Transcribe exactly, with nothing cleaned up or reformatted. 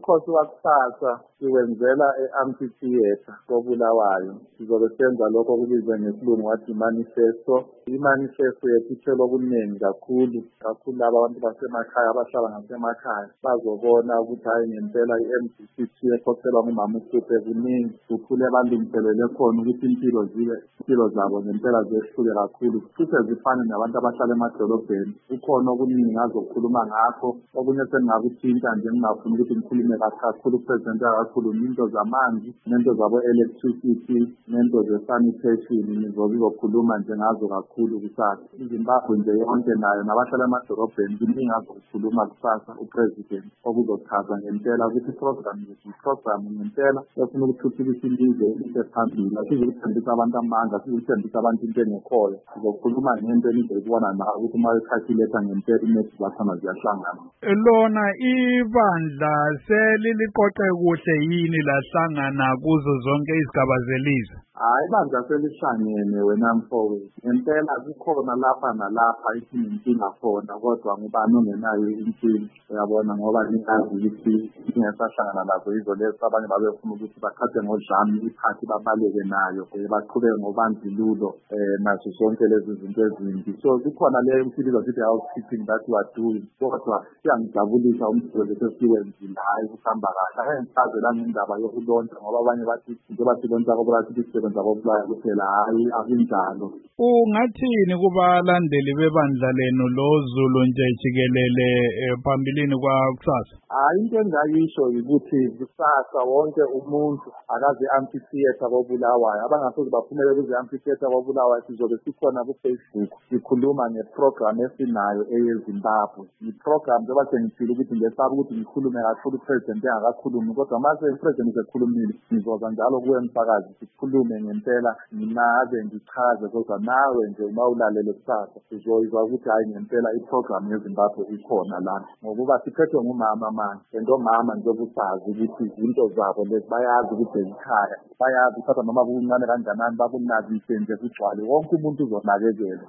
umkhosi wakusasa siwenzela e-amphitheatre koBulawayo. Sizobe senza lokho okubizwa ngesilungu wathi manifesto. I-manifesto yethu ithela okuningi kakhulu kakhulu laba abantu basemakhaya abahlala ngasemakhaya bazobona ukuthi hayi ngempela i-M D C T ekhokhelwa ngumama uSipho kuningi kukhule balungiselele khona ukuthi impilo zibe impilo zabo ngempela zehluke kakhulu futhi zifane nabantu abahlala emadolobheni. Kukhona okuningi ngazokhuluma ngakho okunye sengakuthinta nje ngingafuni ukuthi ngikhulume kakhulu kupresente kakhulu into zamanzi nento zabo electricity nento ze-sanitation nizobe izokhuluma nje ngazo kakhulu kusasa. iZimbabwe nje yonke nayo nabahlala emadolobheni kuningi ngazokukhuluma kusasa upresident okuzochaza ngempela ukuthi iprogram yethu iprogram ngempela efuna ukuthuthukisa ilizwe libe phambili. Sizokuthembisa abantu amandla, sizokuthembisa abantu into engekhoyo. Sizokhuluma ngento enizobona na ukuthi uma ucalculate ngempela inethi zakhona ziyahlangana. Lona ibandla seliliqoqe kuhle yini lahlangana kuzo zonke izigaba zelizwe? Hayi ibandla selihlangene wena mfowethu. Ngempela kukhona lapha nalapha isinkinga khona kodwa ngubani ongenayo inkinga uyabona ngoba ningazi ukuthi ingasahlangana lazo izo lezo abanye babefuna ukuthi bakhathe ngodlame iphathi babaleke nayo baqhubeke ngobandlululo eh nazo zonke lezi zinto ezimbi. So kukhona le mfilizo sithi housekeeping that we are doing kodwa siyangijabulisa umsebenzi esiwenzile hayi kuhamba kahle. Ake ngichazela ngendaba yokulonda ngoba abanye bathi njengoba silonda kodwa sithi sisebenza ngokuhlala kuphela hayi akunjalo. Ungathini kubalandeli bebandla lenu loZulu nje jikelele phambilini kwakusasa? Hayi into engayisho ukuthi kusasa wonke umuntu akaze amphitheatre koBulawayo abangasoze baphumele kuze amphitheatre koBulawayo sizobe sikhona ku Facebook sikhuluma ngeprogram esinayo eyeZimbabwe. Iprogram njengoba sengithile ukuthi ngesaba ukuthi ngikhulume kakhulu president engakakhulumi kodwa mase president ekhulumile ngizoza njalo kuwe msakazi sikhulume ngempela nginaze ngichaze kodwa nawe nje uma ulalele kusasa uzoyizwa ukuthi hayi ngempela iprogram yeZimbabwe ikhona la ngokuba siphethwe ngumama manje ndomama njengoba usazi ukuthi izinto zabo lezi bayazi ukuthi ekhaya bayazi ukuthi noma kuncane kangakanani bakunakise nje kugcwale wonke umuntu uzonakekela